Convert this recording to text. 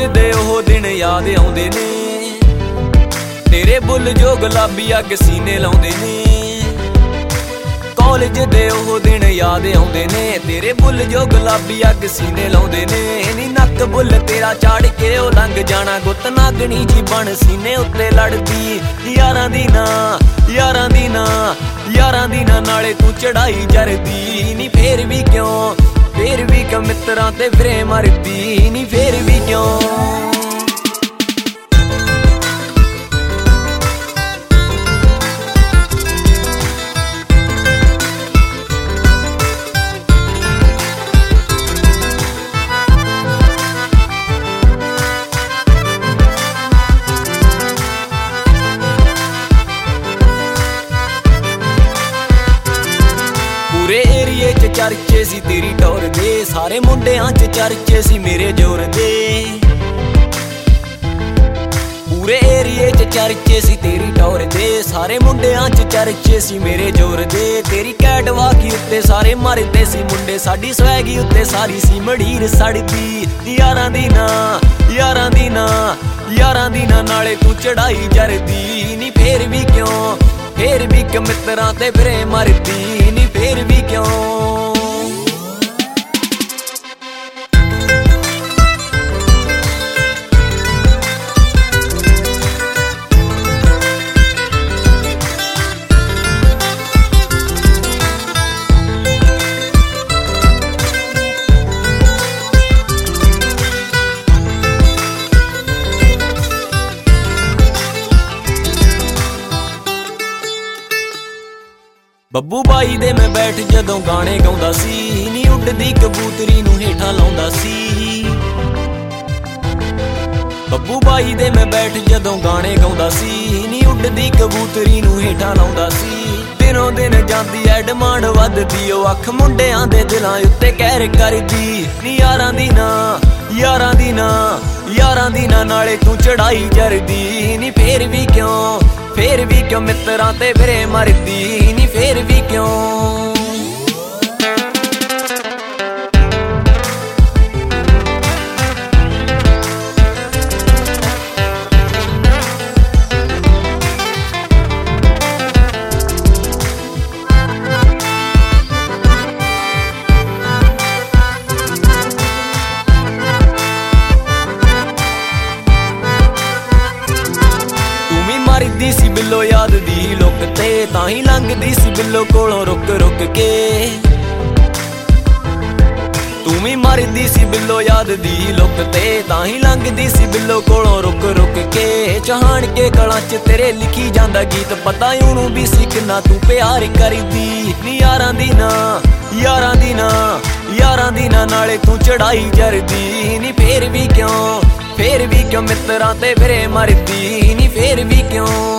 ਦੇ ਉਹ ਦਿਨ ਯਾਦ ਆਉਂਦੇ ਨੇ, ਤੇਰੇ ਬੁੱਲ ਜੋ ਗੁਲਾਬੀ ਅੱਗ ਸੀਨੇ ਲਾਉਂਦੇ ਨੇ। ਕਾਲਜ ਦੇ ਉਹ ਦਿਨ ਯਾਦ ਆਉਂਦੇ ਨੇ, ਤੇਰੇ ਬੁੱਲ ਜੋ ਗੁਲਾਬੀ ਅੱਗ ਸੀਨੇ ਲਾਉਂਦੇ ਨੇ। ਨੀ ਨੱਕ ਬੁੱਲ ਤੇਰਾ ਚਾੜ ਕੇ ਉਹ ਲੰਘ ਜਾਣਾ, ਗੁੱਤ ਨਾਗਣੀ ਜੀ ਬਣ ਸੀਨੇ ਉੱਤੇ ਲੜਦੀ। ਯਾਰਾਂ ਦੀ ਨਾ ਯਾਰਾਂ ਦੀ ਨਾ ਯਾਰਾਂ ਦੀ ਨਾ ਨਾਲੇ ਤੂੰ ਚੜਾਈ ਜਰਦੀ ਨੀ। ਫੇਰ ਵੀ ਕਿਉਂ ਮਿੱਤਰਾਂ ਤੇ ਫਿਰੇ ਮਰਦੀ ਨੀ, ਫੇਰ ਵੀ ਕਿਉਂ। ਪੂਰੇ ਏਰੀਏ 'ਚ ਚਰਚੇ ਸੀ ਤੇਰੀ ਟੌਰ ਦੇ, ਸਾਰੇ ਮੁੰਡਿਆਂ 'ਚ ਚਰਚੇ ਸੀ ਮੇਰੇ ਜ਼ੋਰ ਦੇ। ਪੂਰੇ ਏਰੀਏ 'ਚ ਚਰਚੇ ਸੀ ਤੇਰੀ ਟੌਰ ਦੇ, ਸਾਰੇ ਮੁੰਡਿਆਂ 'ਚ ਚਰਚੇ ਸੀ ਮੇਰੇ ਜ਼ੋਰ ਦੇ। ਤੇਰੀ ਕੈਟਵਾਕੀ ਉੱਤੇ ਸਾਰੇ ਮਰਦੇ ਸੀ ਮੁੰਡੇ, ਸਾਡੀ ਸਵੈਗੀ ਉੱਤੇ ਸਾਰੀ ਸੀ ਮੜੀਰ ਸੜਦੀ। ਯਾਰਾਂ ਦੀ ਨਾ ਯਾਰਾਂ ਦੀ ਨਾ ਯਾਰਾਂ ਦੀ ਨਾ ਨਾਲੇ ਤੂੰ ਚੜਾਈ ਜਰਦੀ ਨੀ। ਫੇਰ ਵੀ ਕਿਉਂ ਮਿੱਤਰਾਂ ਤੇ ਫਿਰੇ ਮਰਦੀ ਨੀ, ਫੇਰ ਵੀ ਕਿਉਂ। ਬੱਬੂ ਬਾਈ ਦੇ ਮੈਂ ਬੈਠ ਜਦੋਂ ਗਾਣੇ ਗਾਉਂਦਾ ਸੀ ਨੀ, ਉੱਡਦੀ ਕਬੂਤਰੀ ਨੂੰ ਹੇਠਾਂ ਲਾਉਂਦਾ ਸੀ। ਬੱਬੂ ਬਾਈ ਦੇ ਮੈਂ ਬੈਠ ਜਦੋਂ ਗਾਣੇ ਗਾਉਂਦਾ ਸੀ ਨੀ, ਉੱਡਦੀ ਕਬੂਤਰੀ ਨੂੰ ਹੇਠਾਂ ਲਾਉਂਦਾ ਸੀ। ਦਿਨੋਂ ਦਿਨ ਜਾਂਦੀ ਐ ਡਿਮਾਂਡ ਵੱਧਦੀ, ਉਹ ਅੱਖ ਮੁੰਡਿਆਂ ਦੇ ਦਿਲਾਂ ਉੱਤੇ ਕਹਿਰ ਕਰਦੀ ਨੀ। ਯਾਰਾਂ ਦੀ ਨਾ ਯਾਰਾਂ ਦੀ ਨਾ ਯਾਰਾਂ ਦੀ ਨਾ ਨਾਲੇ ਤੂੰ ਚੜਾਈ ਜਰਦੀ ਨੀ। ਫੇਰ ਵੀ ਕਿਉਂ ਮਿੱਤਰਾਂ ਤੇ ਫਿਰੇ ਮਰਦੀ ਨੀ, ਫੇਰ ਵੀ ਕਿਉਂ। ਮਰਦੀ ਸੀ ਬਿੱਲੋ ਯਾਦ ਦੀ ਲੁੱਕ ਤੇ, ਤਾਂ ਹੀ ਲੰਘਦੀ ਸੀ ਬਿੱਲੋ ਕੋਲੋਂ ਰੁਕ ਰੁਕ ਕੇ। ਤੂੰ ਵੀ ਮਰਦੀ ਸੀ ਬਿੱਲੋ ਯਾਦ ਦੀ ਲੁੱਕ ਤੇ, ਤਾਂ ਹੀ ਲੰਘਦੀ ਸੀ ਬਿੱਲੋ ਕੋਲੋਂ ਰੁਕ ਰੁਕ ਕੇ। ਚਾਹਣ ਕੇ ਗਲਾਂ 'ਚ ਤੇਰੇ ਲਿਖੀ ਜਾਂਦਾ ਗੀਤ, ਪਤਾ ਉਹਨੂੰ ਵੀ ਸੀ ਕਿੰਨਾ ਤੂੰ ਪਿਆਰ ਕਰਦੀ ਨੀ। ਯਾਰਾਂ ਦੀ ਨਾ ਯਾਰਾਂ ਦੀ ਨਾ ਯਾਰਾਂ ਦੀ ਨਾ ਨਾਲੇ ਤੂੰ ਚੜਾਈ ਜਰਦੀ ਨੀ। ਫੇਰ ਵੀ ਕਿਉਂ ਮਿੱਤਰਾਂ ਤੇ ਫਿਰੇ ਮਰਦੀ ਨੀ, ਫੇਰ ਵੀ ਕਿਉਂ।